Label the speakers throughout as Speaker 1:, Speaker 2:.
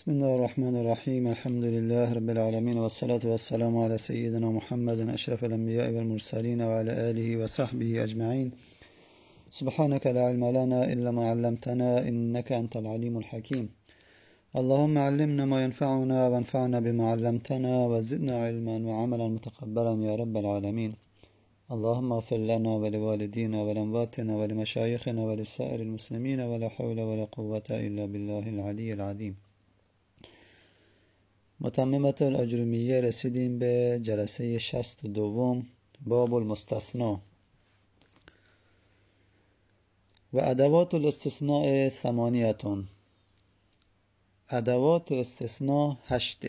Speaker 1: بسم الله الرحمن الرحيم. الحمد لله رب العالمين، والصلاة والسلام على سيدنا محمد أشرف الأنبياء والمرسلين وعلى آله وصحبه أجمعين. سبحانك لا علم لنا إلا ما علمتنا إنك أنت العليم الحكيم. اللهم علمنا ما ينفعنا وانفعنا بما علمتنا وزدنا علما وعملا متقبلا يا رب العالمين. اللهم اغفر لنا ولوالدينا ولأمواتنا ولمشايخنا ولسائر المسلمين ولا حول ولا قوة إلا بالله العلي العظيم. متممة الاجرومیه رسیدیم به جلسه 62 باب المستثناء و ادوات الاستثناء ثمانیة. ادوات استثناء 8.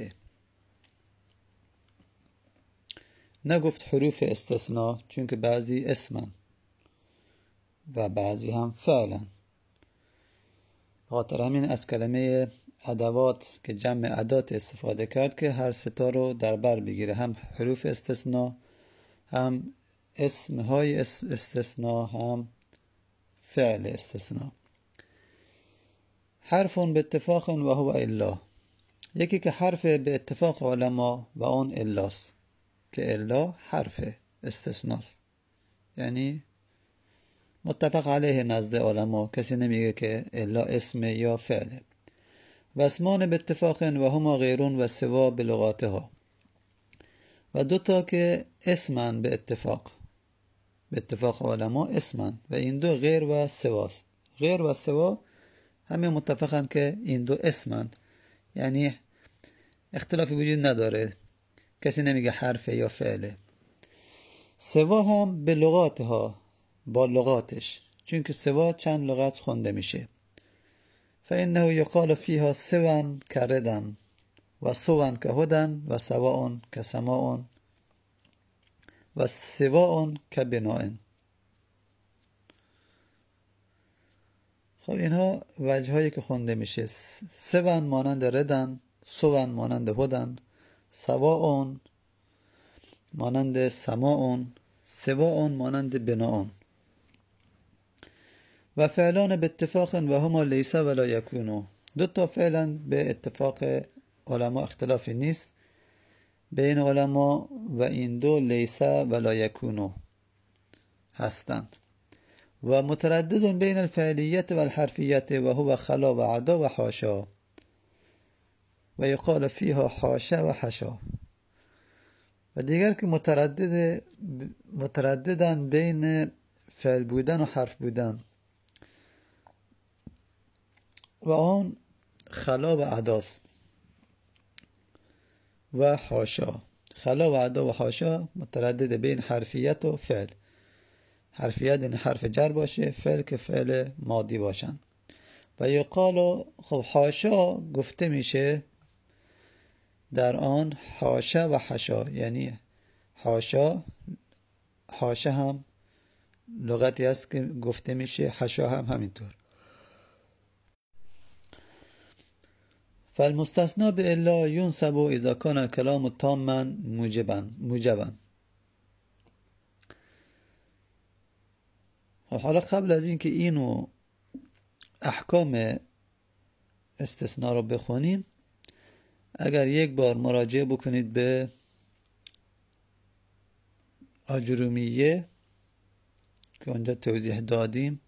Speaker 1: نگفت حروف استثناء چون که بعضی اسمن و بعضی هم فعلا. خاطر همین از کلمه ادوات که جمع ادات استفاده کرد که هر ستا رو در بر بگیره، هم حروف استثناء، هم اسمهای استثناء، هم فعل استثناء. حرف به اتفاق و هو الا. یکی که حرف به اتفاق علما و اون الاست که الا حرف استثناست، یعنی متفق علیه نزد علما، کسی نمیگه که الا اسم یا فعله. و اسمان به اتفاق و هما غیرون و سوا به لغاتها. و دوتا که اسمن به اتفاق علما اسمن و این دو غیر و سواست. غیر و سوا همه متفقن که این دو اسمن، یعنی اختلافی وجود نداره، کسی نمیگه حرف یا فعله. سوا هم به لغاتها، با لغاتش، چون که سوا چند لغت خونده میشه. فإنه يقال فيها سوا كردن و سوا كهدن و سواء كسماء و سواء كبناء. خب اینها وجه هایی که خونده میشه. سوا مانند ردن، سوا مانند هدن، سواء مانند سماء، سواء مانند بناء. و فعلان به اتفاق و هما لیس ولا یکونو. دو تا فعلا به اتفاق علما اختلافی نیست بین علما و این دو لیس ولا یکونو هستند. و متردد بین الفعلیت و الحرفیت و هو خلا و عدا و حاشا و یقال فیها حاشا و حشا. و دیگر که مترددن بین فعل بودن و حرف بودن و آن خلا و عداست و حاشا. خلا و عدا و حاشا متردد بین حرفیت و فعل. حرفیت این حرف جر باشه، فعل که فعل ماضی باشن. و یقال، خب حاشا گفته میشه در آن حاشا و حشا، یعنی حاشا هم لغتی است که گفته میشه، حشا هم همینطور. فالمستثنى بإلا ينسب إذا كان الكلام تاما موجبا. حالا قبل از این که اینو احکام استثناء رو بخونیم، اگر یک بار مراجعه بکنید به اجرومیه که اونجا توضیح دادیم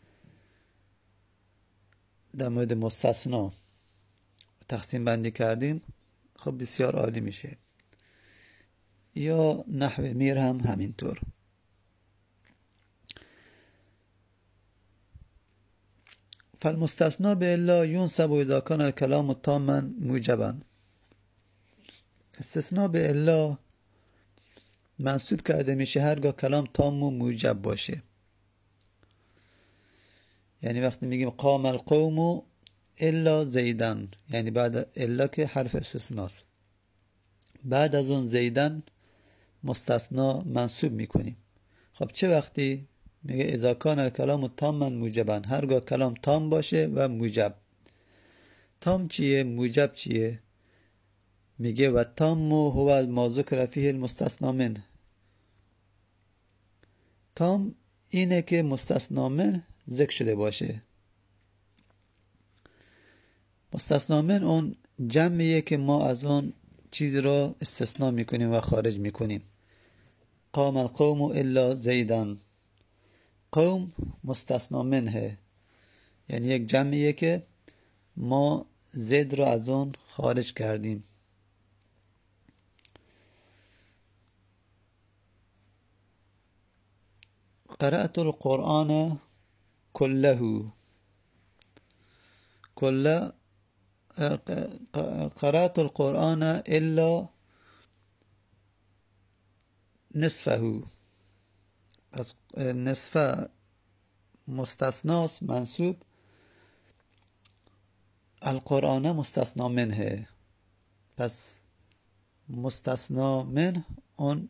Speaker 1: در مورد مستثنا تقسیم بندی کردیم، خب بسیار عالی میشه. یا نحو میر هم همینطور. فالمستثنى بإلا ينسب إذا كان الكلام تاما موجبا. استثناء به الا منصوب کرده میشه هرگاه کلام تام و موجب باشه. یعنی وقتی میگیم قام القوم الا زیدن، یعنی بعد الا که حرف استثناست، بعد از اون زیدن مستثنا منصوب میکنیم. خب چه وقتی؟ میگه اذا کان الکلام تاما موجبا، هرگاه کلام تام باشه و موجب. تام چیه؟ موجب چیه؟ میگه و تام هو ما ذکر فیه المستثنا منه. تام اینه که مستثنا منه ذکر شده باشه. مستثنا من اون جمعیه که ما از اون چیزی رو استثناء میکنیم و خارج میکنیم. قام القوم الا زیدن، قوم مستثنا منه، یعنی یک جمعیه که ما زید رو از اون خارج کردیم. قرأت القرآن كله، قرأت القرآن إلا نصفه، پس نصفه مستثناس منصوب، القرآن مستثنا منه، پس مستثنا من اون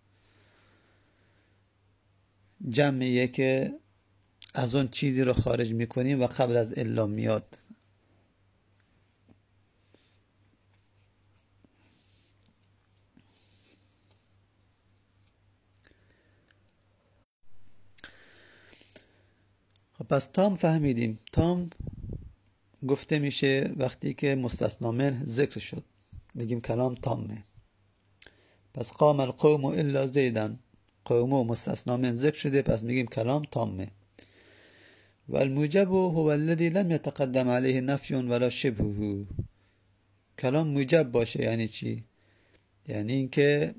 Speaker 1: جمعیه که از اون چیزی رو خارج میکنیم و قبل از الا میاد. پس تام فهمیدیم. تام گفته میشه وقتی که مستثنا من ذکر شد، میگیم کلام تامه. پس قام القوم الا زیدن، قوم و مستثنا من ذکر شده، پس میگیم کلام تامه. و الموجب هو الذي لم يتقدم عليه نفی ولا شبهه. کلام موجب باشه یعنی چی؟ یعنی اینکه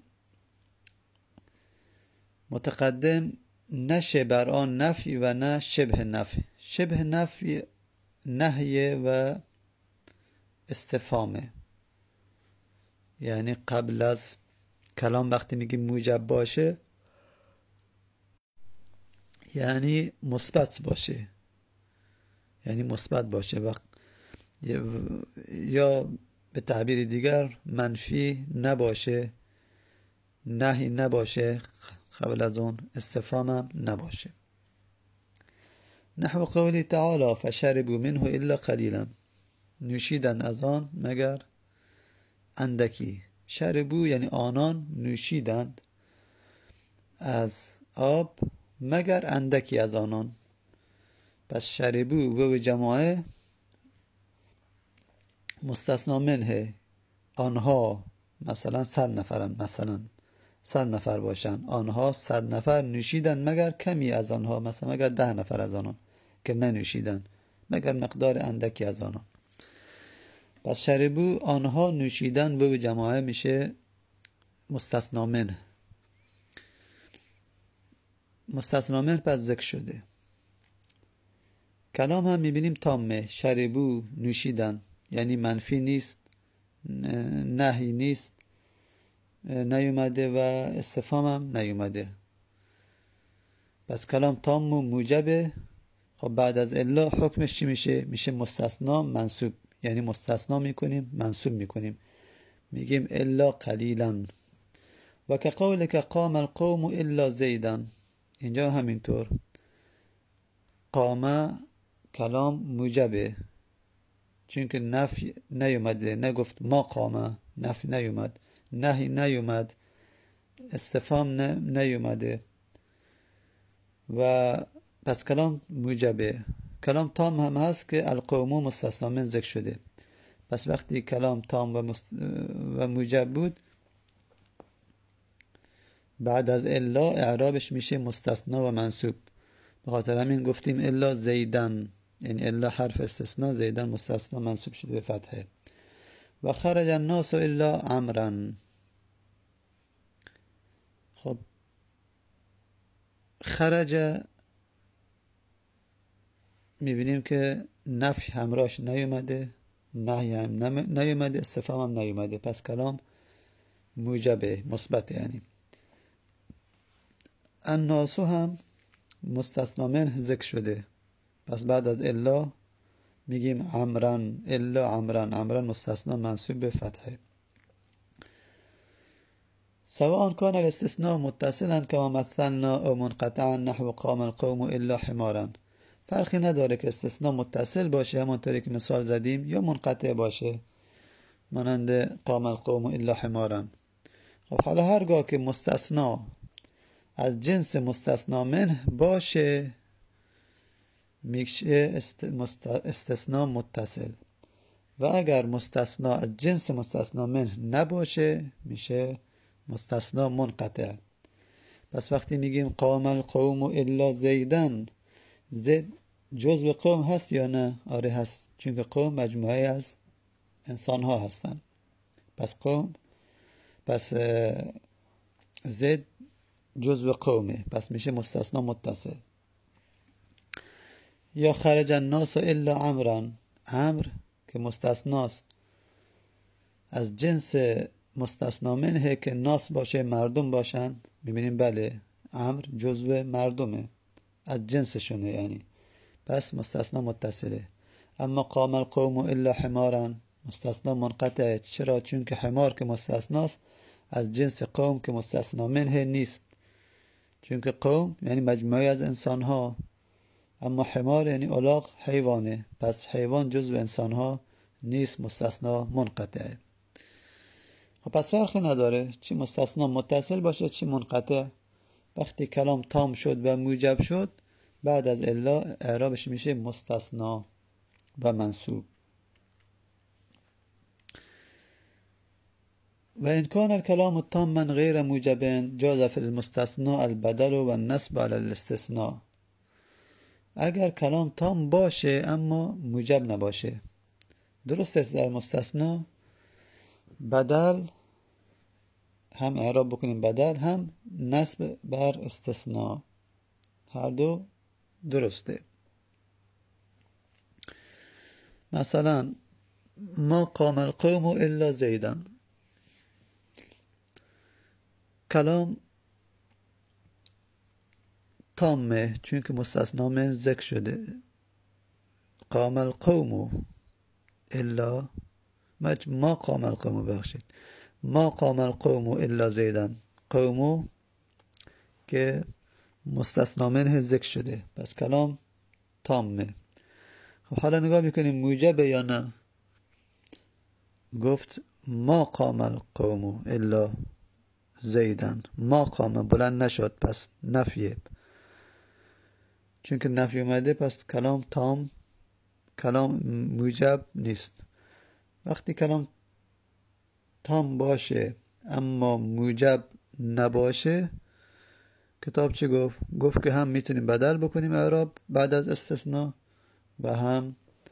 Speaker 1: متقدم نشه بر آن نفی و نه شبه نفی. شبه نفی نهیه و استفهامه، یعنی قبل از کلام وقتی میگیم موجب باشه یعنی مثبت باشه، یعنی مثبت باشه یا به تعبیر دیگر منفی نباشه، نهی نباشه، قبل از اون استفهام هم نباشه. نحو قولی تعالی فشربوا منه الا قلیلا، نوشیدن از آن مگر اندکی. شربو یعنی آنان نوشیدند از آب مگر اندکی از آنان. پس شربو و جماعه مستثنا منه، آنها مثلا 100 نفرن، مثلا 100 نفر باشن، آنها 100 نفر نوشیدن مگر کمی از آنها، مثلا مگر 10 نفر از آنان که ننوشیدن، مگر مقدار اندکی از آنان. پس شربو آنها نوشیدن و جماعه میشه مستثنا منه. مستثنا منه پس ذکر شده. کلام هم میبینیم تامه، شربو نوشیدن، یعنی منفی نیست، نهی نیست، نیومده و استفهام هم نیومده. پس کلام تام و موجبه. خب بعد از الا حکمش چی میشه؟ میشه مستثنا منصوب، یعنی مستثنا میکنیم منصوب میکنیم، میگیم الا قلیلا. و که قولک قام القوم الا زیدن، اینجا همینطور قام کلام موجبه، چون که نفی نیومده، نگفت ما قامه، نفی نیومد، نهی نیومد، استفهام نیومده و پس کلام موجبه. کلام تام هم هست که القوم مستثنا من ذکر شده. پس وقتی کلام تام و موجب بود، بعد از الا اعرابش میشه مستثنا و منصوب. به خاطر همین گفتیم الا زیدن، یعنی الا حرف استثناء، زیدن مستثنا منصوب شده به فتحه. و خرج الناس الا عمرا. خب خرج میبینیم که نفی همراهش نیومده، نهی هم نیومده، استفهام هم نیومده، پس کلام موجبه، مثبت. یعنی الناس هم مستثنا منه ذکر شده، پس بعد از الا میگیم عمرن، الا عمرن، عمرن مستثنا منصوب به فتحه. سواء كان الاستثناء متصلا كما مثلنا او منقطعا نحو قام القوم الا حمارا. فرقی نداره که استثناء متصل باشه همونطوری که مثال زدیم یا منقطع باشه مانند قام القوم الا حمارا. خب حالا هرگاه که مستثنا از جنس مستثنا منه باشه میشه استثناء متصل. و اگر مستثنا از جنس مستثنا منه نباشه میشه مستثنا منقطع. پس وقتی میگیم قام القوم الا زیدن، زید جزء قوم هست یا نه؟ آره هست، چون که قوم مجموعه از انسان ها هستن. پس زید جزء قومه، پس میشه مستثنا متصل. یا خرج الناس الا عمرا، عمر که مستثناست از جنس مستثنا منه که ناس باشه مردم باشن، میبینیم بله عمر جزء مردمه از جنسشونه یعنی، پس مستثنا متصله. اما قام القوم الا حمارا مستثنا منقطعه. چرا؟ چون که حمار که مستثناست از جنس قوم که مستثنا منه نیست، چون که قوم یعنی مجموعه از انسان ها، اما حمار یعنی الاغ حیوانه، پس حیوان جزو انسان ها نیست، مستثنا منقطعه. خب پس فرقی نداره چی مستثنا متصل باشه چی منقطع. وقتی کلام تام شد و موجب شد، بعد از الا اعرابش میشه مستثنا و منصوب. و ان کان الکلام تاما غیر موجب جاز فی المستثنا البدل و النصب علی الاستثناء. اگر کلام تام باشه اما موجب نباشه، درست است در مستثنا بدل هم اعراب بکنیم بدل هم نصب بر استثناء، هر دو درسته. مثلا ما قام القوم الا زیدا، کلام تامه چون که مستثنا من ذکر شده. قام القوم الا ما قام القوم بخشید ما قام القوم الا زیدن، قومو که مستثنا منه ذکر شده، پس کلام تامه. خب حالا نگاه میکنیم موجبه یا نه. گفت ما قام القوم الا زیدن، ما قام بلند نشد، پس نفیه، چون که نفی اومده پس کلام تام، کلام موجب نیست. وقتی کلام تام باشه اما موجب نباشه، کتاب چه گفت؟ گفت که هم میتونیم بدل بکنیم اعراب بعد از استثناء و هم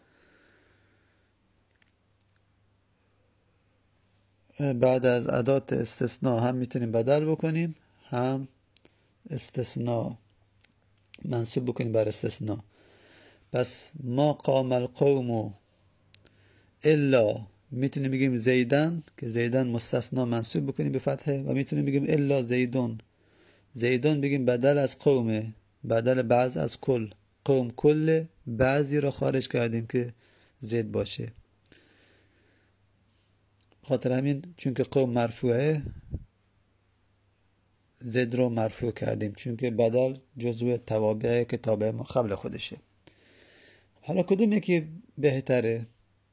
Speaker 1: بعد از ادات استثناء هم میتونیم بدل بکنیم، هم استثناء منصوب بکنیم بر استثناء. پس ما قام القوم الا میتونیم بگیم زیدن که زیدن مستثنا منصوب بکنیم به فتحه، و میتونیم بگیم الا زیدون، زیدون بگیم بدل از قومه، بدل بعض از کل، قوم کل بعضی را خارج کردیم که زید باشه. خاطر همین چون که قوم مرفوعه زد رو مرفوع کردیم، چون که بدل جزو توابعه که تابع ما قبل خودشه. حالا کدوم یکی بهتره؟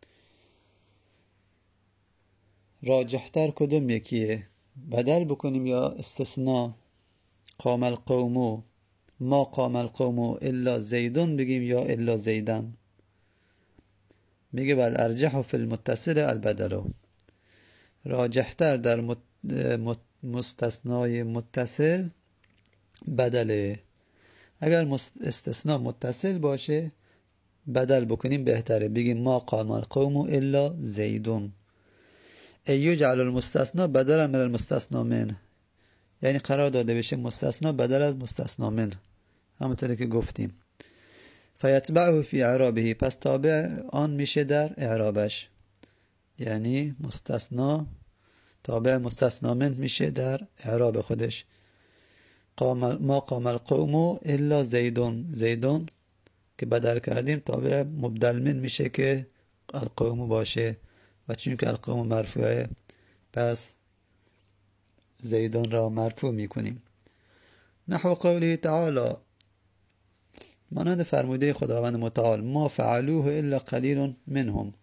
Speaker 1: راجحتر کدوم یکیه؟ بدل بکنیم یا استثناء؟ قام القوم ما قام القوم الا زیدون بگیم یا الا زیدن؟ میگه بعد ارجح فی المتصل البدل، راجحتر در مستثنای متصل بدله. اگر استثناء متصل باشه بدل بکنیم بهتره، بگیم ما قام القوم الا زیدون. یجعل المستثنى بدلا من المستثنى منه، یعنی قرار داده بشه مستثنا بدل از مستثنا منه، همونطوری که گفتیم. فیتبعه فی اعرابه، پس تابع آن میشه در اعرابش، یعنی مستثنا تابع مستثنا منه میشه در اعراب خودش. ما قام القوم الا زیدون، زیدون که بدل کردیم تابع مبدل من میشه که القوم باشه، و چون که القوم مرفوعه پس زیدون را مرفوع میکنیم. نحو قوله تعالی، مانند فرموده خداوند متعال، ما فعلوه الا قلیل منهم،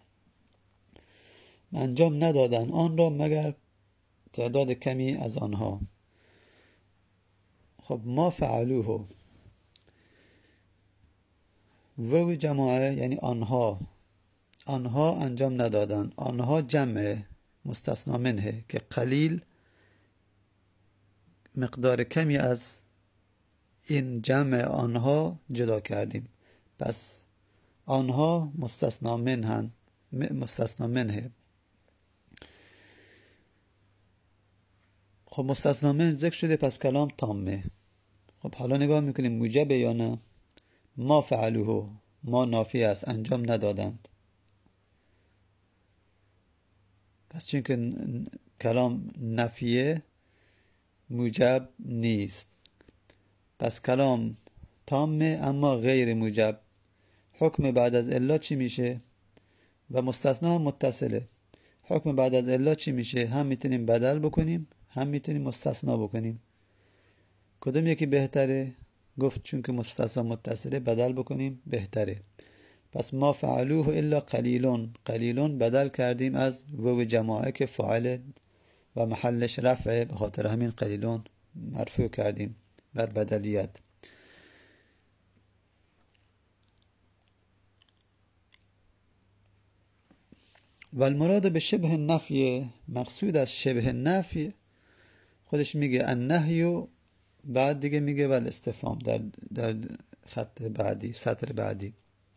Speaker 1: انجام ندادن آن را مگر تعداد کمی از آنها. خب ما فعلوه و جماعه یعنی آنها، آنها انجام ندادن. آنها جمع مستثنا منه که قلیل مقدار کمی از این جمع آنها جدا کردیم. پس آنها مستثنا منه. خب مستثنا من ذکر شده، پس کلام تامه. خب حالا نگاه میکنیم موجبه یا نه. ما فعلوه، ما نافی است، انجام ندادند. پس چون که کلام نفیه موجب نیست، پس کلام تامه اما غیر موجب. حکم بعد از الا چی میشه؟ و مستثنا هم متصله. حکم بعد از الا چی میشه؟ هم میتونیم بدل بکنیم، هم میتونیم مستثنا بکنیم. کدوم یکی بهتره؟ گفت چون که مستثنا متصله بدل بکنیم بهتره. پس ما فعلوه الا قلیلون، قلیلون بدل کردیم از واو جماعه که فاعل و محلش رفعه، به خاطر همین قلیلون مرفوع کردیم بر بدلیت. و المراد به شبه نفی، مقصود از شبه نفی خودش میگه النهی، بعد دیگه میگه ول استفهام در خط بعدی، سطر بعدی.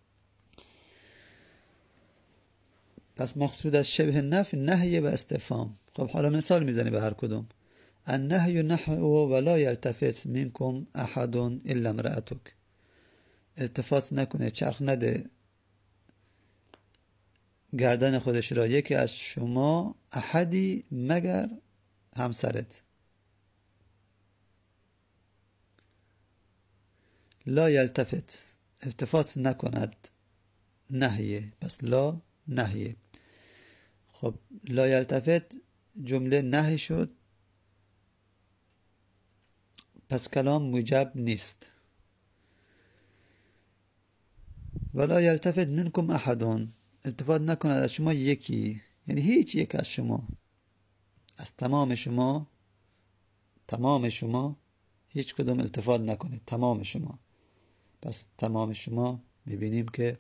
Speaker 1: پس مقصود از شبه نفی نهی و استفهام. خب حالا مثال میزنی به هر کدوم. النهی نحو ولا یلتفت منکم احد الا امرأتک. التفات نکنه، چرخ نده گردن خودش را یکی از شما، احدی مگر همسرت. لا یلتفت، التفات نکند، نهیه. پس لا نهیه. خب لا یلتفت جمله نهی شد، پس کلام موجب نیست. ولا یلتفت منکم احدون، التفات نکند از شما یکی، یعنی هیچ یک از شما، از تمام شما هیچ کدوم التفات نکنید، تمام شما. پس تمام شما میبینیم که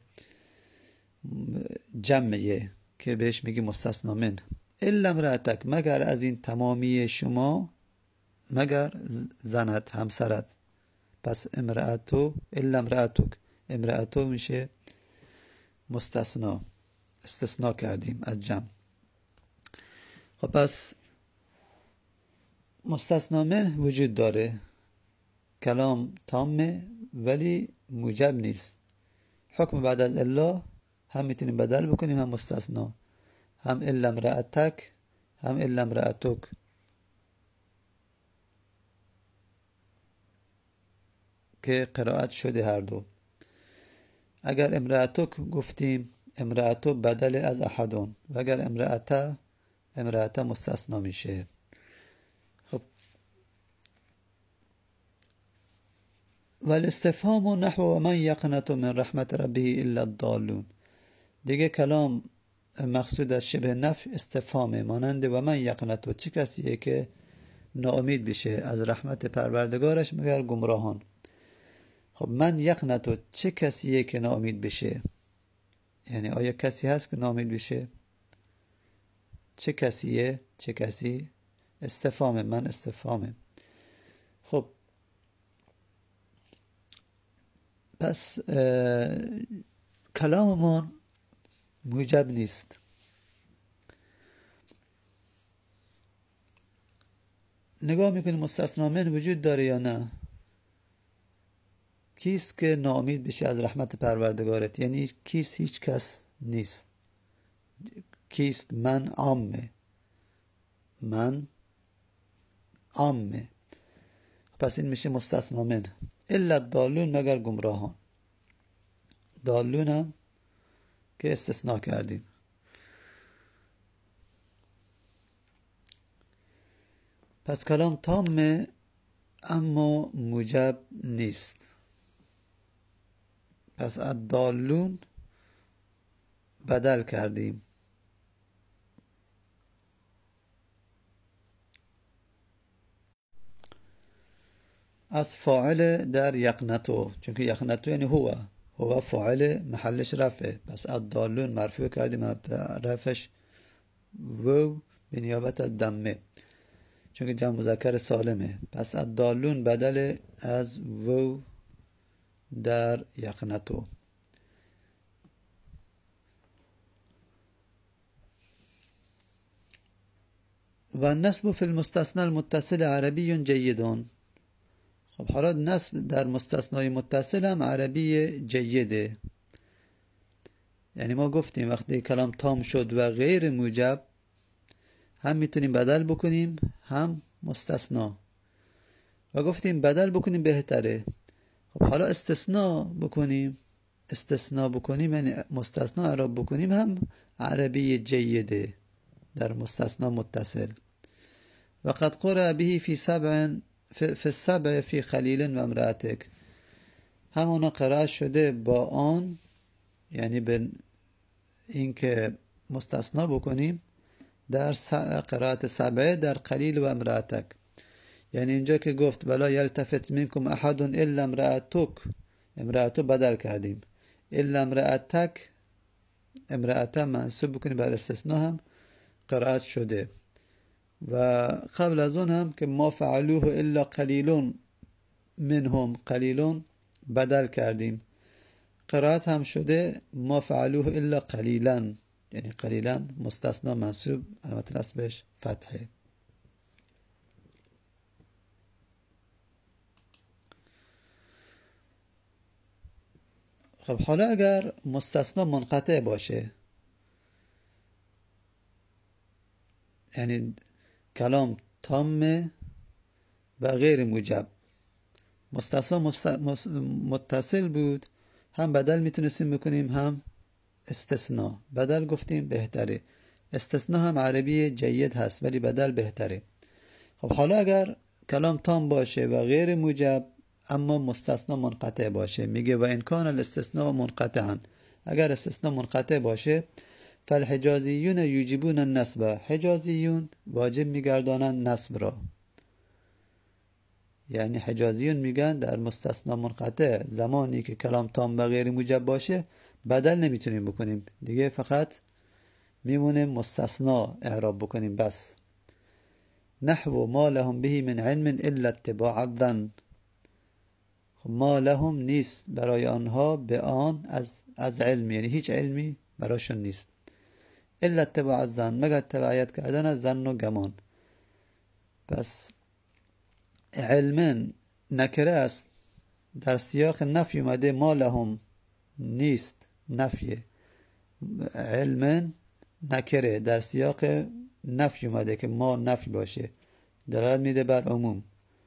Speaker 1: جمعیه که بهش میگی مستثنا من. الا امرأتک، مگر از این تمامی شما، مگر زنت، همسرت. پس امرأتو، الا امرأتک، امرأتو میشه مستثنا، استثناء کردیم از جمع. خب پس مستثنا من وجود داره، کلام تامه ولی موجب نیست. حکم بعد از الا هم میتونیم بدل بکنیم، هم مستثنا، هم الا امرأتک هم الا امرأتک. که قرائت شده هر دو. اگر امرأتک گفتیم، امرأتو بدل از احدون، و اگر امرأته مستثنا میشه. خب والاستفهام نحو من یقنط من رحمت ربه الا الضالون. دیگه کلام مقصود از شبه نفی استفهامه، مانند و من یقنط، چه کسیه که ناامید بشه از رحمت پروردگارش مگر گمراهان. خب من یقنط، چه کسیه که ناامید بشه؟ یعنی آیا کسی هست که ناامید بشه؟ چه کسیه؟ چه کسی؟ استفهامه، من استفهامه. خب پس کلاممان موجب نیست. نگاه میکنیم مستثنا من وجود داره یا نه. کیست که ناامید بشه از رحمت پروردگارت؟ یعنی کیست؟ هیچ کس نیست. کیست؟ من عامه، من عامه. پس این میشه مستثنا من. الا الضالون، مگر گمراهان. ضالون هم که استثناء کردیم. پس کلام تامه اما موجب نیست. پس الضالون بدل کردیم. از فاعل در یقنتو، چون که یقنتو یعنی هو، هو فاعل محلش رفعه، پس الضالون مرفوع کردیم رفعش وو به نیابت از دمه چون که جمع مذکر سالمه. پس الضالون بدل از وو در یقنتو. و النصب فی المستثنى المتصل عربی جیدون. خب حالا نصب در مستثنای متصل هم عربی جیده. یعنی ما گفتیم وقتی کلام تام شد و غیر موجب هم میتونیم بدل بکنیم هم مستثنا، و گفتیم بدل بکنیم بهتره. خب حالا استثناء بکنیم یعنی مستثنا اعراب بکنیم هم عربی جیده در مستثنا متصل. و قد قرأ به فی السبع فی خلیل و امرأتک، همونا قرأت شده با آن، یعنی به این که مستثنا بکنیم در قرائت سبعه در خلیل و امرأتک. یعنی اینجا که گفت ولا یلتفت منکم احد الا امرأتک، امرأتو بدل کردیم، الا امرأتک، امرأتا منصوب بکنیم بر استثناء هم قرائت شده. و قبل از اون هم که ما فعلوه الا قلیلون منهم، قلیلون بدل کردیم، قرائت هم شده ما فعلوه الا قلیلا، یعنی قلیلا مستثنا منصوب علامت نصبش فتحه. خب حالا اگر مستثنا منقطع باشه، یعنی کلام تام و غیر موجب، مستثنا متصل بود، هم بدل میتونستیم بکنیم هم استثناء. بدل گفتیم بهتره، استثناء هم عربی جید هست ولی بدل بهتره. خب حالا اگر کلام تام باشه و غیر موجب اما مستثنا منقطع باشه، میگه و ان کان الاستثناء منقطعا، اگر استثناء منقطع باشه فالحجازیون یوجبون النصب، حجازیون واجب میگردانن نصب را. یعنی حجازیون میگن در مستثنا منقطع زمانی که کلام تام و غیر موجب باشه بدل نمیتونیم بکنیم دیگه، فقط میمونه مستثنا اعراب بکنیم بس. نحو ما لهم به من علم الا اتباع الظن، ما لهم نیست برای آنها به آن از علم، یعنی هیچ علمی براشون نیست، الا اتباع الظن مگر تبعیت کردن از ظن و گمان. پس علم نکره است، در سیاق نفی اومده، ما لهم نیست نفیه، علم نکره در سیاق نفی اومده که ما نفی باشه دلالت میده بر عموم.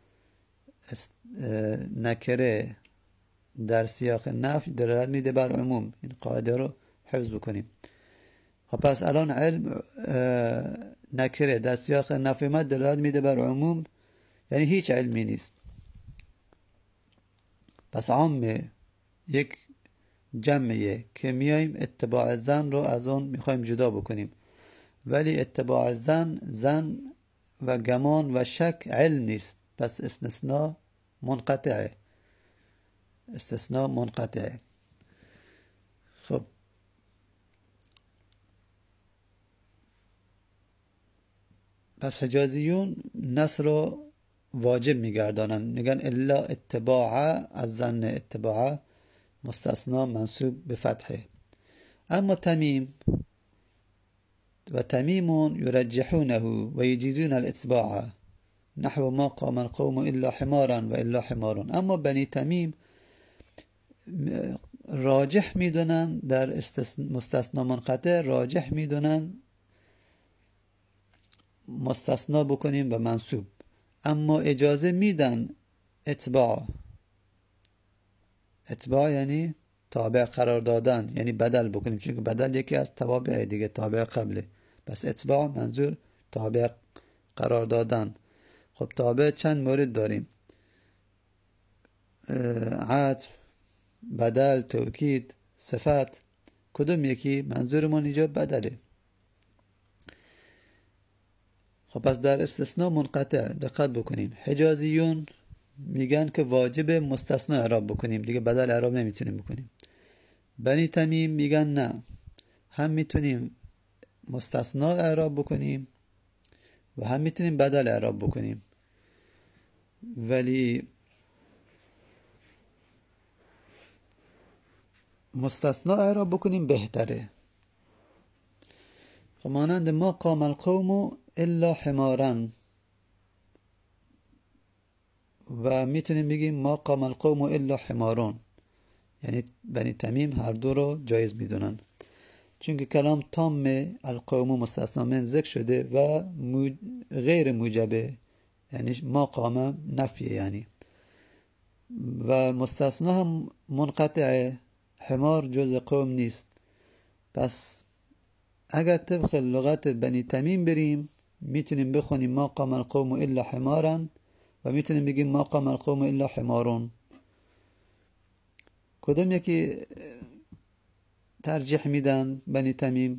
Speaker 1: نکره در سیاق نفی دلالت میده بر عموم، این قاعده رو حفظ بکنیم. خب پس الان علم نکره در سیاق نفی اومد دلالت میده بر عموم، یعنی هیچ علمی نیست. پس عامه یک جمعیه که میایم اتباع زن رو از اون میخوایم جدا بکنیم، ولی اتباع زن و گمان و شک علم نیست، پس استثناء منقطعه. خب پس حجازیون نص رو واجب میگردانن، میگن الا اتباع از زن، اتباع مستثنا منصوب به فتحه. اما تمیم و تمیمون یرجحونه و یجیزون الاتباع نحو ما قام القوم الا حمارا و الا حمارون. اما بنی تمیم راجح میدونن در مستثنا منقطع، راجح میدونن مستثنا بکنیم و منصوب، اما اجازه میدن اتباع یعنی تابع قرار دادن، یعنی بدل بکنیم، چون بدل یکی از توابع دیگه، تابع قبله. پس اتباع منظور تابع قرار دادن. خب تابع چند مورد داریم، عطف، بدل، توکید، صفت. کدوم یکی؟ منظورمون اینجا بدله. خب پس در استثناء منقطع دقت بکنیم، حجازیون میگن که واجب مستثنا اعراب بکنیم دیگه، بدل اعراب نمیتونیم بکنیم. بنی تمیم میگن نه، هم میتونیم مستثنا اعراب بکنیم و هم میتونیم بدل اعراب بکنیم، ولی مستثنا اعراب بکنیم بهتره. خب مانند ما قام القوم الا حمارا، و میتونیم بگیم ما قام القوم الا حمارون، یعنی بنی تمیم هر دو رو جایز میدونن، چون که کلام تام القوم مستثنا من ذکر شده و غیر موجبه، یعنی ما قام نفیه یعنی، و مستثنا هم منقطعه، حمار جز قوم نیست. پس اگر طبق لغت بنی تمیم بریم میتونیم بخونیم ما قام القوم الا حمارا و میتونیم بگیم ما قام القوم الا حمارون. کدوم یکی ترجیح میدن بنی تمیم؟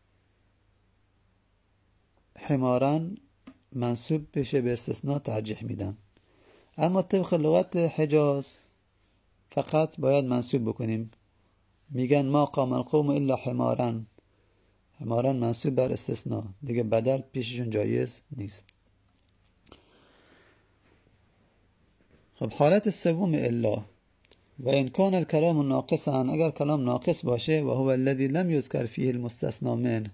Speaker 1: حمارن منصوب بشه به استثناء ترجیح میدن، اما طبق لغت حجاز فقط باید منصوب بکنیم، میگن ما قام القوم الا حمارن، حمارن منصوب بر استثناء، دیگه بدل پیششون جایز نیست. خب حالت سوم الا، و ان کان الکلام ناقصا، اگر کلام ناقص باشه، و هو الذی لم یذکر فیه المستثنا منه.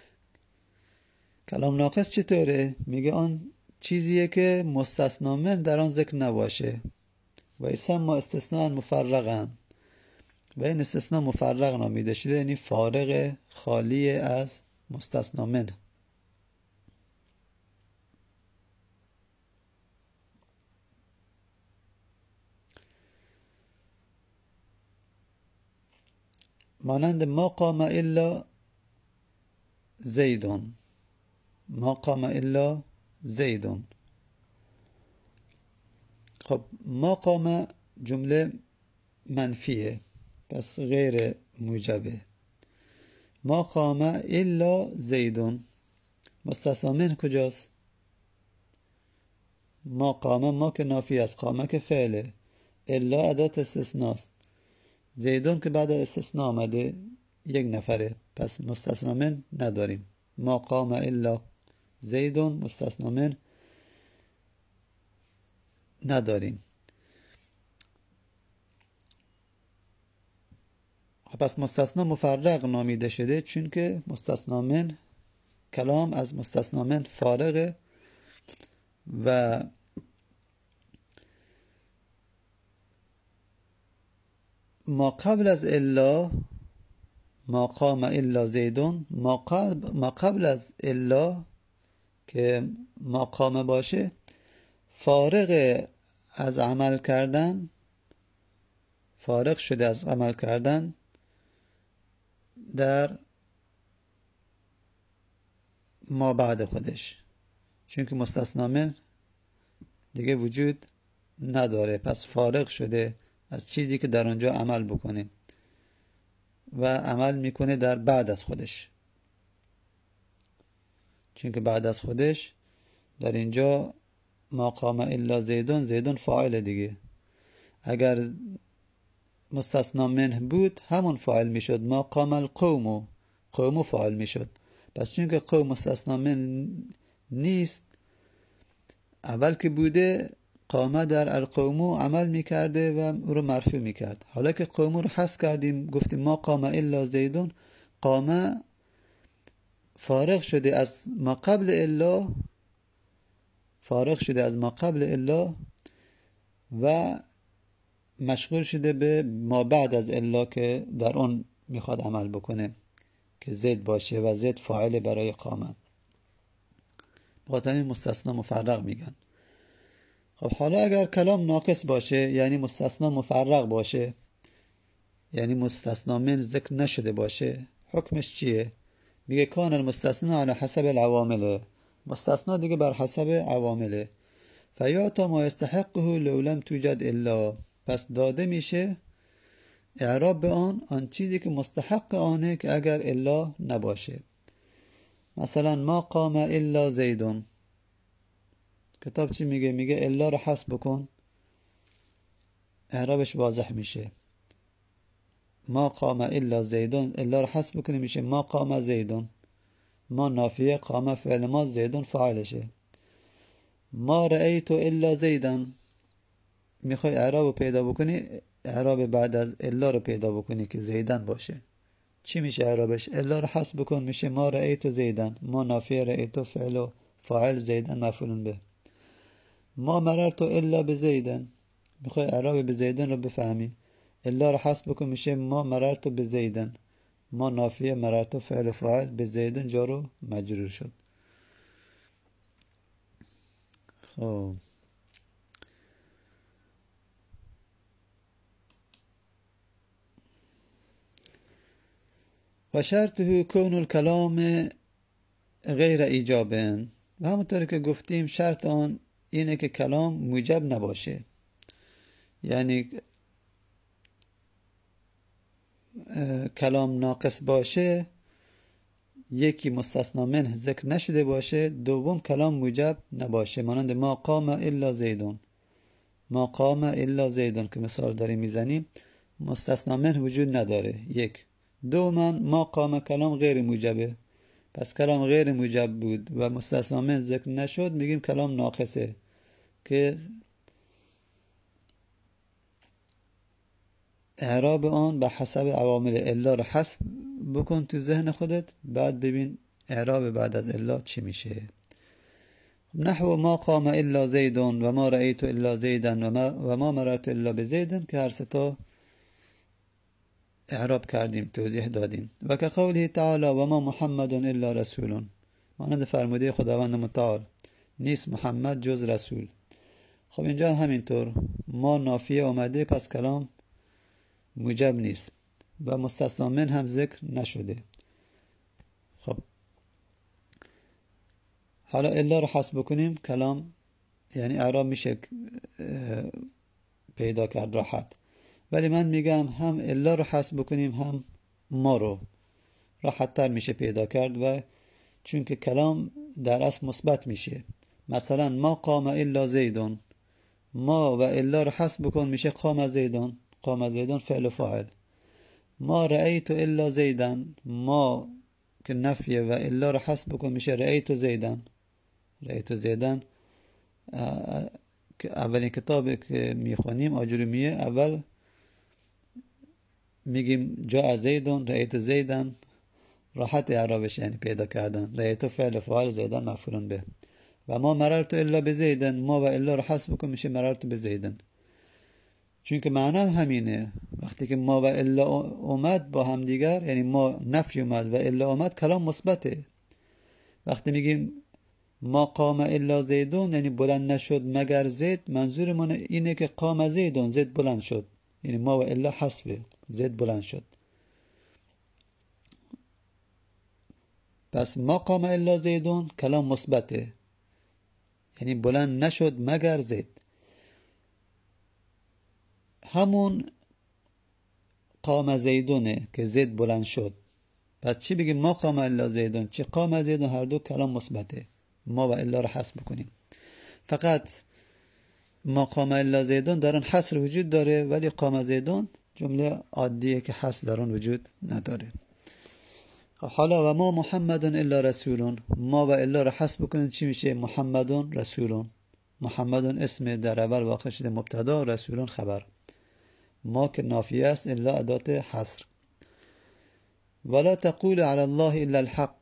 Speaker 1: کلام ناقص چطوره؟ میگه آن چیزیه که مستثنا من در آن ذکر نباشه، و یسمى استثناء مفرغا، و این استثناء مفرغ نامیده شده، یعنی فارغ، خالی از مستثنا من. مانند ما قام الا زیدون، ما قام الا زیدون. خب ما قام جمله منفیه، پس غیر موجبه. ما قام الا زیدون، مستثنا من کجاست؟ ما قام، ما که نافی است، قامه که فعله، الا ادات استثناست، زیدون که بعد استثناء آمده یک نفره، پس مستثنا من نداریم. ما قام الا زیدون، مستثنا من نداریم. پس مستثنا مفرغ نامیده شده، چون که مستثنا من، کلام از مستثنا من فارغه و ما قبل از الا، ما قام الا زیدون، ما قبل از الا که ما قام باشه فارغ از عمل کردن، فارغ شده از عمل کردن در ما بعد خودش، چون که مستثنا من دیگه وجود نداره، پس فارغ شده از چیزی که در اونجا عمل بکنه و عمل میکنه در بعد از خودش، چون که بعد از خودش در اینجا ما قام الا زیدون، زیدون فاعل دیگه، اگر مستثنا منه بود همون فاعل میشد، ما قام القوم، قوم فاعل میشد. پس چون که قوم مستثنا من نیست، اول که بوده قامه در القوم عمل میکرده و او رو مرفوع میکرد، حالا که قوم رو حذف کردیم گفتیم ما قام الا زیدون، قامه فارغ شده از ما قبل الا، فارغ شده از ما قبل الا و مشغول شده به ما بعد از الا که در اون میخواد عمل بکنه که زید باشه و زید فاعل برای قامه، بخاطر این مستثنا مفرغ میگن. خب حالا اگر کلام ناقص باشه، یعنی مستثنا مفرغ باشه، یعنی مستثنا من ذکر نشده باشه، حکمش چیه؟ میگه کان المستثنا علی حسب العوامل، مستثنا دیگه بر حسب عوامله، فیعطا ما یستحقه لو لم توجد الا، پس داده میشه اعراب به آن چیزی که مستحق آنه که اگر الا نباشه. مثلا ما قام الا زیدون، کتاب چی میگه؟ میگه الا رو حذف بکن، اعرابش واضح میشه. ما قام الا زیدون، الا رو حذف بکنیم میشه ما قام زیدون. ما نافیه، قام فعل ما، زیدون فاعلشه. ما رأیت الا زیدن، میخوای اعراب پیدا بکنی، اعراب بعد از الا رو پیدا بکنی که زیدن باشه. چی میشه اعرابش؟ الا رو حذف بکن میشه ما رأیت زیدن. ما نافیه، رأیت فعل و فاعل، زیدن مفعول به. ما مررت الا بزیدن، میخوای اعراب بزیدن رو بفهمی، الا رو حذف بکن میشه ما مررت بزیدن. ما نافیه، مررت فعل فاعل، بزیدن جار و مجرور شد. خب و شرطه کون الکلام غیر ایجابن، و همونطور که گفتیم شرط آن اینه که کلام موجب نباشه. یعنی کلام ناقص باشه، یکی مستثنا منه ذکر نشده باشه، دوم کلام موجب نباشه. مانند ما قام الا زیدون، ما قام الا زیدون که مثال داریم میزنیم، مستثنا منه وجود نداره. یک. دوما ما قام کلام غیر موجبه، پس کلام غیر موجب بود و مستثنا منه ذکر نشد، میگیم کلام ناقصه که اعراب آن به حسب عوامل الا رو حذف بکن تو ذهن خودت، بعد ببین اعراب بعد از الا چی میشه. نحو ما قام الا زیدون و ما رأیت الا زیدن و ما مررت الا بزیدن که هر ستا اعراب کردیم، توضیح دادیم. و که قوله تعالی و ما محمد الا رسول، مانند فرموده خداوند متعال نیست محمد جز رسول. خب اینجا همینطور ما نافیه اومده، پس کلام موجب نیست و مستثنا من هم ذکر نشده. خب حالا الا رو حذف بکنیم، کلام یعنی اعراب میشه پیدا کرد راحت. ولی من میگم هم الا رو حذف بکنیم هم ما رو، راحت تر میشه پیدا کرد، و چون که کلام در اصل مثبت میشه. مثلا ما قام الا زیدون، ما و الا رو حذف بکن میشه قام زیدون. قام زیدون فعل و فاعل. ما رأیت الا زیدن، ما که نفیه و الا رو حذف بکن میشه رأیت زیدن. رأیت زیدن که اولین کتابی که میخونیم آجرومیه، اول میگیم جا زیدون، رأیت زیدن، راحت اعرابش یعنی پیدا کردن. رأیت فعل فاعل، زیدن مفعول به. و ما مررت الا بزیدن، ما و الا رو حذف بکن میشه مررت بزیدن. چون که معنا همینه، وقتی که ما و الا اومد با هم دیگر، یعنی ما نفی اومد و الا اومد، کلام مثبته. وقتی میگیم ما قام الا زیدون یعنی بلند نشد مگر زید، منظورمون اینه که قام زیدون، زید بلند شد، یعنی ما و الا حذفه، زید بلند شد. پس ما قام الا زیدون کلام مثبته، یعنی بلند نشد مگر زید. همون قام زیدونه که زید بلند شد. پس چی بگیم؟ ما قام الا زیدون چی قام زیدون، هر دو کلام مثبته. ما و الا رو حذف بکنیم. فقط ما قام الا زیدون در آن حصر وجود داره، ولی قام زیدون جمله عادیه که حصر در آن وجود نداره. حالا و ما محمد الا رسولون، ما و الا رو حذف بکنیم چی میشه؟ محمد رسولون. محمد اسم در اول واقع شده مبتدا، رسولون خبر. ما که نافیه است، الا ادات حصر. ولا تقول على الله الا الحق.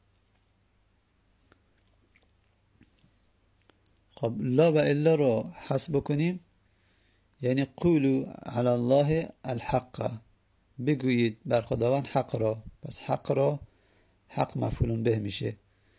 Speaker 1: خب لا و الا رو حذف بکنیم، یعنی قولوا على الله الحق، بگویید بر خداوند حق را. پس حق را حق مفعول به میشه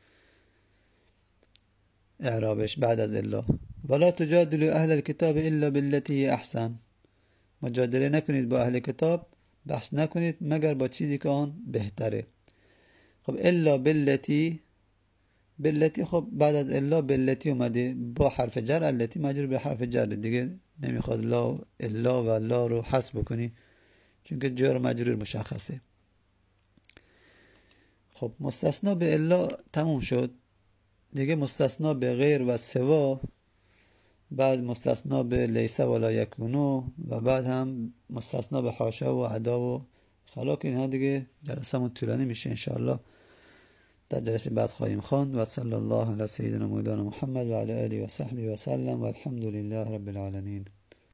Speaker 1: اعرابش بعد از الا. ولا تجادلوا اهل الكتاب الا بالتي احسن، مجادله نکنید با اهل کتاب، بحث نکنید مگر با چیزی که آن بهتره. خب الا بالتي، بالتي خب بعد از الا بالتي اومده با حرف جر، التي مجرور به حرف جر دیگه، نمیخواد لا الا و لا رو حذف بکنی چون که جر مجرور مشخصه. خب مستثنا به الا تموم شد دیگه. مستثنا به غیر و سوا بعد مستثنا به لیس ولا یکونو و بعد هم مستثنا به حاشا و عدا و خلا که اینها دیگه جلسمون طولانی میشه انشاءالله در جلسه بعد خواهیم خواند و صلی الله علی سیدنا مولانا محمد و علی آله و صحبه و سلم و الحمد لله رب العالمین.